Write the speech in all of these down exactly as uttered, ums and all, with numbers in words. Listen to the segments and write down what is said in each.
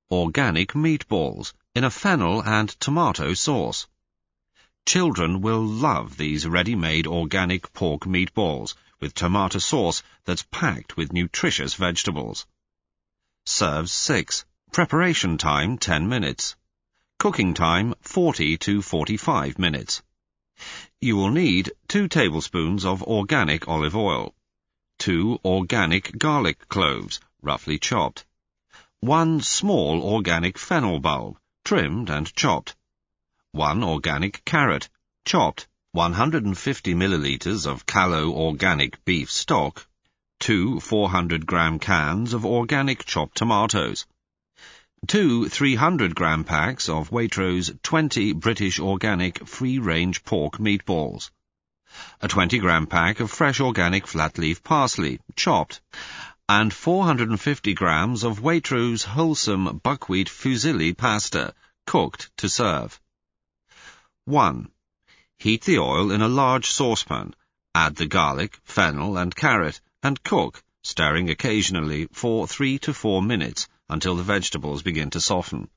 Organic meatballs in a fennel and tomato sauce. Children will love these ready-made organic pork meatballs with tomato sauce that's packed with nutritious vegetables. Serves six. Preparation time ten minutes. Cooking time forty to forty-five minutes. You will need two tablespoons of organic olive oil, two organic garlic cloves, roughly chopped, one small organic fennel bulb, trimmed and chopped, one organic carrot, chopped, one hundred fifty milliliters of Callo organic beef stock, two four hundred gram cans of organic chopped tomatoes, two three hundred gram packs of Waitrose twenty British organic free-range pork meatballs, a twenty gram pack of fresh organic flat-leaf parsley, chopped, and four hundred fifty grams of Waitrose wholesome buckwheat fusilli pasta, cooked to serve. one. Heat the oil in a large saucepan, add the garlic, fennel and carrot, and cook, stirring occasionally for three to four minutes until the vegetables begin to soften.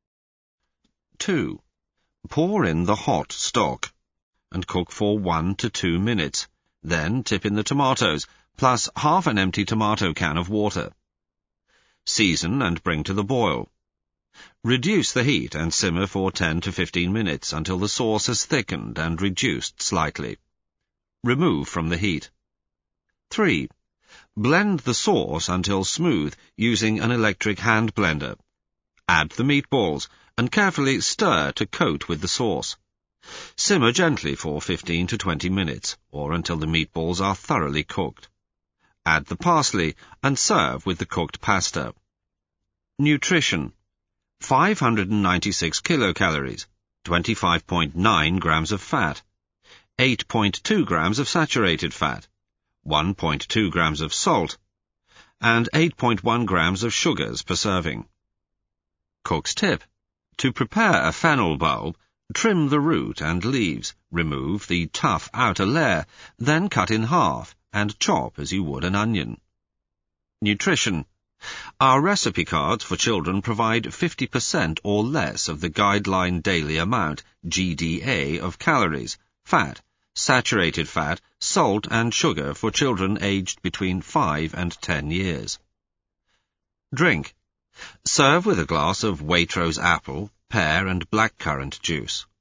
two. Pour in the hot stock and cook for one to two minutes. Then tip in the tomatoes, plus half an empty tomato can of water. Season and bring to the boil. Reduce the heat and simmer for ten to fifteen minutes until the sauce has thickened and reduced slightly. Remove from the heat. three. Blend the sauce until smooth using an electric hand blender. Add the meatballs and carefully stir to coat with the sauce. Simmer gently for fifteen to twenty minutes, or until the meatballs are thoroughly cooked. Add the parsley and serve with the cooked pasta. Nutrition: five hundred ninety-six kilocalories, twenty-five point nine grams of fat, eight point two grams of saturated fat, one point two grams of salt, and eight point one grams of sugars per serving. Cook's tip: to prepare a fennel bulb, trim the root and leaves, remove the tough outer layer, then cut in half and chop as you would an onion. Nutrition: our recipe cards for children provide fifty percent or less of the guideline daily amount, G D A, of calories, fat, saturated fat, salt and sugar for children aged between five and ten years. Drink: serve with a glass of Waitrose apple, pear and blackcurrant juice.